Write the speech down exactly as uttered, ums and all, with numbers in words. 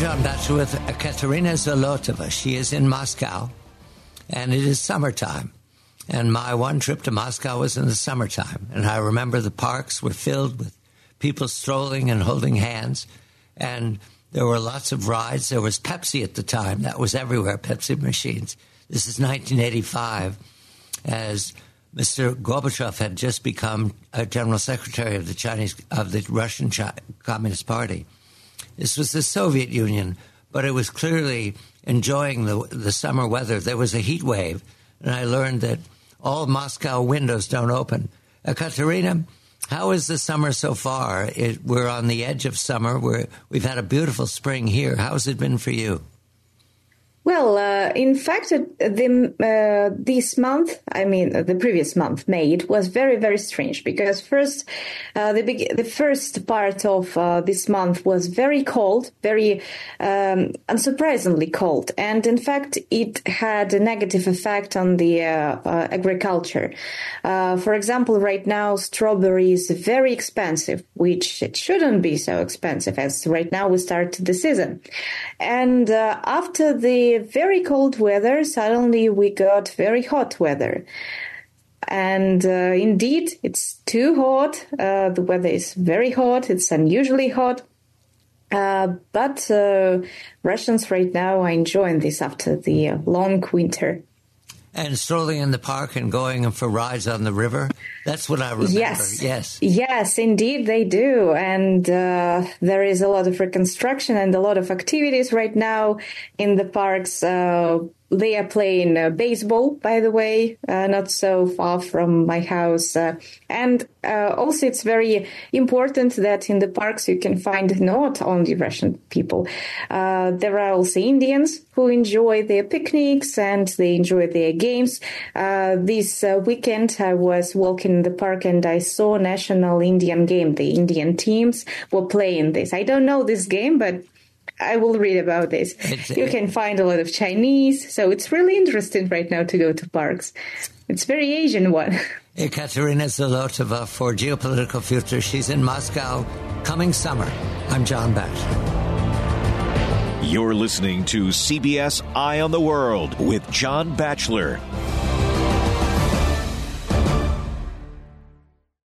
John Batchelor with Katerina Zolotova. She is in Moscow, and it is summertime. And my one trip to Moscow was in the summertime. And I remember the parks were filled with people strolling and holding hands. And there were lots of rides. There was Pepsi at the time. That was everywhere, Pepsi machines. This is nineteen eighty-five, as Mister Gorbachev had just become a general secretary of the Chinese, of the Russian Chi- Communist Party. This was the Soviet Union, but it was clearly enjoying the the summer weather. There was a heat wave, and I learned that all Moscow windows don't open. Uh, Katerina, how is the summer so far? It, we're on the edge of summer. We're, we've had a beautiful spring here. How has it been for you? Well, uh, in fact, the, uh, this month, I mean, the previous month, May, it was very, very strange because first, uh, the big, the first part of uh, this month was very cold, very um, unsurprisingly cold. And in fact, it had a negative effect on the uh, uh, agriculture. Uh, for example, right now, strawberry is very expensive, which it shouldn't be so expensive as right now we start the season. And uh, after the very cold weather, suddenly we got very hot weather. And uh, indeed, it's too hot. Uh, the weather is very hot. It's unusually hot. Uh, but uh, Russians right now are enjoying this after the uh, long winter. And strolling in the park and going for rides on the river. That's what I remember. Yes. Yes. Yes, indeed they do. And uh, there is a lot of reconstruction and a lot of activities right now in the parks. Uh, they are playing uh, baseball, by the way, uh, not so far from my house. Uh, and uh, also it's very important that in the parks you can find not only Russian people. Uh, there are also Indians who enjoy their picnics and they enjoy their games. Uh, this uh, weekend I was walking in the park and I saw national Indian game. The Indian teams were playing this. I don't know this game, but I will read about this. It's, you can find a lot of Chinese, so it's really interesting right now to go to parks. It's very Asian one. Katerina Zolotova for Geopolitical Future. She's in Moscow coming summer. I'm John Batchelor. You're listening to C B S Eye on the World with John Batchelor.